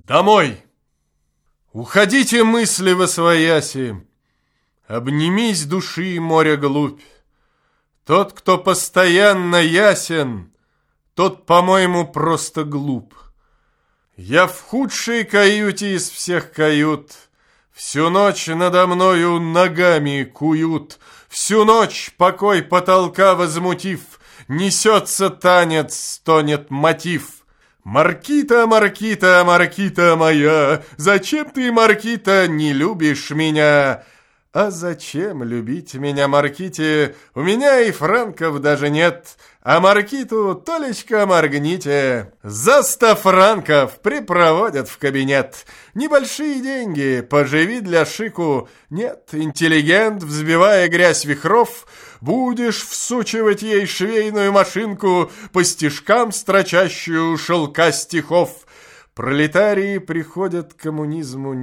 Домой! Уходите, мысли восвояси, обнимись души моря глубь. Тот, кто постоянно ясен, тот, по-моему, просто глуп. Я в худшей каюте из всех кают. Всю ночь надо мною ногами куют. Всю ночь, покой потолка возмутив, несется танец, стонет мотив. Маркита, Маркита, Маркита моя, зачем ты, Маркита, не любишь меня? А зачем любить меня, Марките? У меня и франков даже нет, а Маркиту, Толечка, моргните. За 100 франков припроводят в кабинет. Небольшие деньги, поживи для шику. Нет, интеллигент, взбивая грязь вихров, будешь всучивать ей швейную машинку, по стишкам строчащую шелка стихов. Пролетарии приходят к коммунизму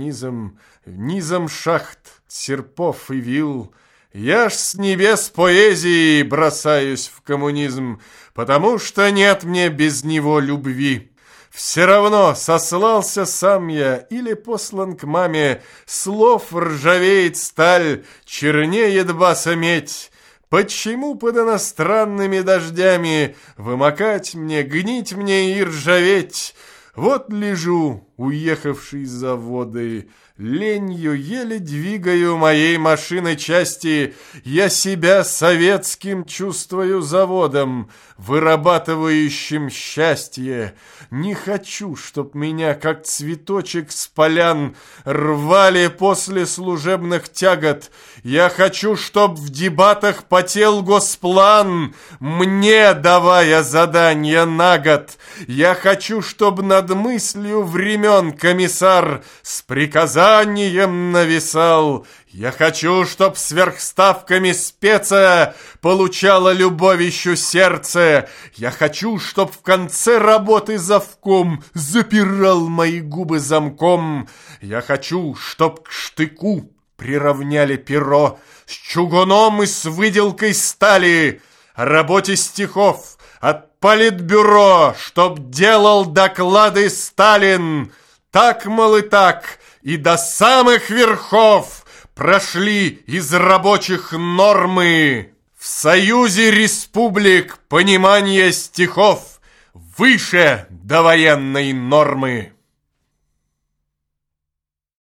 низом шахт, серпов и вил. Я ж с небес поэзии бросаюсь в коммунизм, потому что нет мне без него любви. Все равно, сослался сам я или послан к маме, слов ржавеет сталь, чернеет баса медь. Почему под иностранными дождями вымокать мне, гнить мне и ржаветь? Вот лежу, уехавший с заводы, ленью еле двигаю моей машины части. Я себя советским чувствую заводом, вырабатывающим счастье. Не хочу, чтоб меня, как цветочек с полян, рвали после служебных тягот. Я хочу, чтоб в дебатах потел госплан, мне давая задания на год. Я хочу, чтоб над мыслью времен комиссар с приказанием нависал. Я хочу, чтоб сверхставками специя получала любовищу сердце. Я хочу, чтоб в конце работы завком запирал мои губы замком. Я хочу, чтоб к штыку приравняли перо с чугуном и с выделкой стали, о работе стихов от политбюро, чтоб делал доклады Сталин. Так, мол, и так, и до самых верхов прошли из рабочих нормы. В Союзе республик понимание стихов выше довоенной нормы.